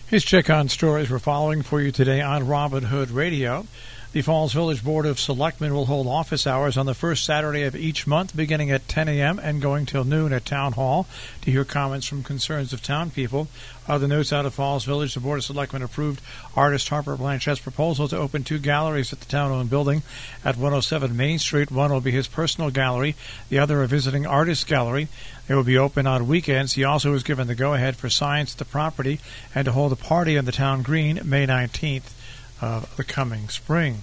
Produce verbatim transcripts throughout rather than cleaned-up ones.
Here's check on stories we're following for you today on Robin Hood Radio. The Falls Village Board of Selectmen will hold office hours on the first Saturday of each month, beginning at ten a.m. and going till noon at Town Hall to hear comments from concerns of town people. Other notes out of Falls Village, the Board of Selectmen approved artist Harper Blanchett's proposal to open two galleries at the town-owned building at one oh seven Main Street. One will be his personal gallery, the other a visiting artist gallery. They will be open on weekends. He also was given the go-ahead for signs at the property and to hold a party on the town green May nineteenth. Of the coming spring.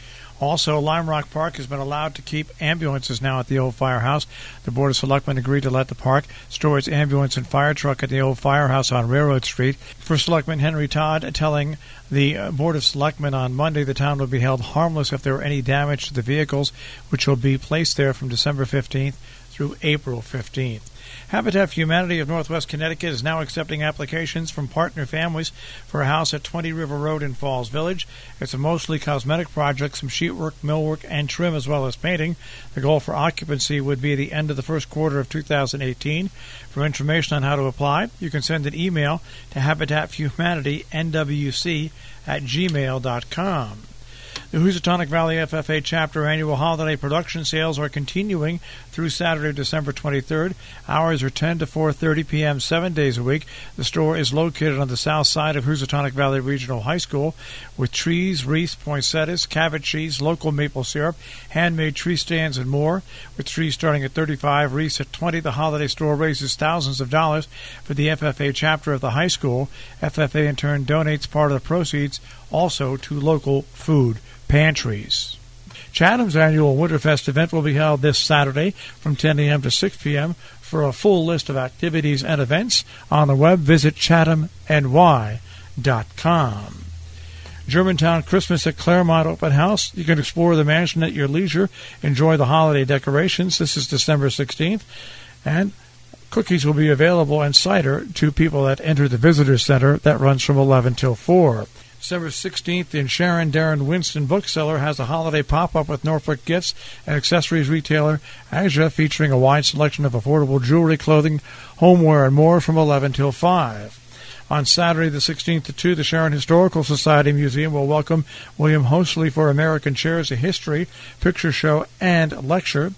Also, Lime Rock Park has been allowed to keep ambulances now at the old firehouse. The Board of Selectmen agreed to let the park store its ambulance and fire truck at the old firehouse on Railroad Street. For Selectman Henry Todd telling the Board of Selectmen on Monday the town will be held harmless if there were any damage to the vehicles, which will be placed there from December fifteenth through April fifteenth. Habitat for Humanity of Northwest Connecticut is now accepting applications from partner families for a house at twenty River Road in Falls Village. It's a mostly cosmetic project, some sheetwork, millwork, and trim, as well as painting. The goal for occupancy would be the end of the first quarter of two thousand eighteen. For information on how to apply, you can send an email to Habitat for Humanity, N W C, at gmail dot com. The Housatonic Valley F F A Chapter annual holiday production sales are continuing through Saturday, December twenty-third. Hours are ten to four thirty p.m., seven days a week. The store is located on the south side of Housatonic Valley Regional High School with trees, wreaths, poinsettias, cabbage cheese, local maple syrup, handmade tree stands, and more. With trees starting at thirty-five dollars, wreaths at twenty dollars, the holiday store raises thousands of dollars for the F F A Chapter of the high school. F F A, in turn, donates part of the proceeds also to local food pantries. Chatham's annual Winterfest event will be held this Saturday from ten a.m. to six p.m. For a full list of activities and events on the web, visit chatham n y dot com. Germantown Christmas at Claremont Open House. You can explore the mansion at your leisure. Enjoy the holiday decorations. This is December sixteenth. And cookies will be available and cider to people that enter the visitor center. That runs from eleven till four. December sixteenth in Sharon, Darren Winston Bookseller has a holiday pop-up with Norfolk Gifts and accessories retailer Asia, featuring a wide selection of affordable jewelry, clothing, homeware, and more from eleven till five. On Saturday the sixteenth at two, the Sharon Historical Society Museum will welcome William Hosley for American Chairs, a history, picture show, and lecture.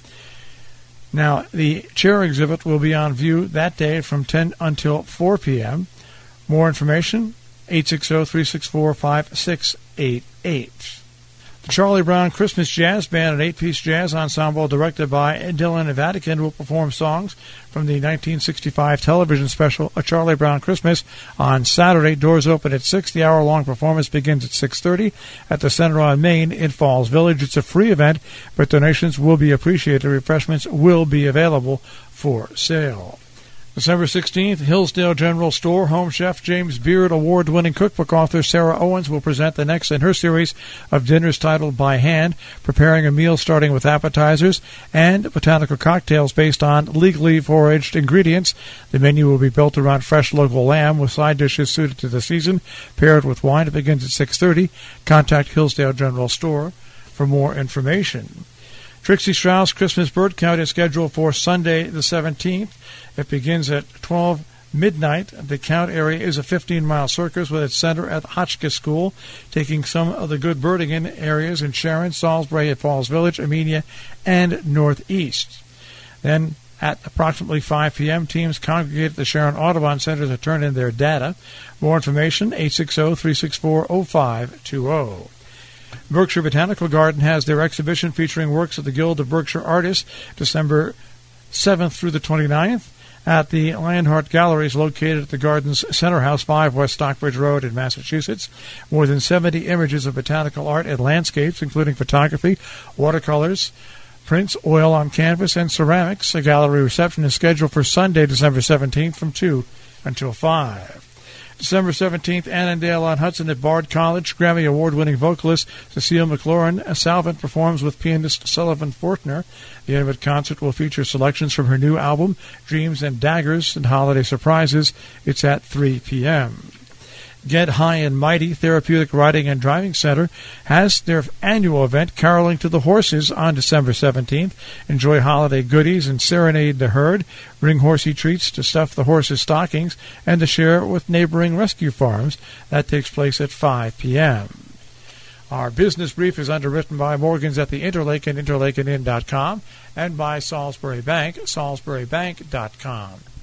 Now, the chair exhibit will be on view that day from ten until four p.m. More information, eight six zero, three six four, five six eight eight. The Charlie Brown Christmas Jazz Band, an eight-piece jazz ensemble directed by Dylan Vatican, will perform songs from the nineteen sixty-five television special A Charlie Brown Christmas on Saturday. Doors open at six. The hour-long performance begins at six thirty at the Center on Main in Falls Village. It's a free event, but donations will be appreciated. Refreshments will be available for sale. December sixteenth, Hillsdale General Store Home Chef James Beard award-winning cookbook author Sarah Owens will present the next in her series of dinners titled By Hand, preparing a meal starting with appetizers and botanical cocktails based on legally foraged ingredients. The menu will be built around fresh local lamb with side dishes suited to the season, paired with wine. It begins at six thirty. Contact Hillsdale General Store for more information. Trixie Strauss Christmas Bird Count is scheduled for Sunday the seventeenth. It begins at twelve midnight. The count area is a fifteen-mile circus with its center at Hotchkiss School, taking some of the good birding in areas in Sharon, Salisbury, at Falls Village, Amenia, and Northeast. Then at approximately five p.m., teams congregate at the Sharon Audubon Center to turn in their data. More information, eight six zero, three six four, zero five two zero. Berkshire Botanical Garden has their exhibition featuring works of the Guild of Berkshire Artists December seventh through the twenty-ninth at the Lionheart Galleries located at the Garden's Center House, five West Stockbridge Road in Massachusetts. More than seventy images of botanical art and landscapes, including photography, watercolors, prints, oil on canvas, and ceramics. A gallery reception is scheduled for Sunday, December seventeenth from two until five. December seventeenth, Annandale-on-Hudson at Bard College. Grammy Award-winning vocalist Cecile McLaurin Salvant performs with pianist Sullivan Fortner. The intimate concert will feature selections from her new album, Dreams and Daggers, and holiday surprises. It's at three p.m. Get High and Mighty Therapeutic Riding and Driving Center has their annual event, Caroling to the Horses, on December seventeenth. Enjoy holiday goodies and serenade the herd. Bring horsey treats to stuff the horses' stockings and to share with neighboring rescue farms. That takes place at five p.m. Our business brief is underwritten by Morgans at the Interlaken, interlaken inn dot com, and by Salisbury Bank, salisbury bank dot com.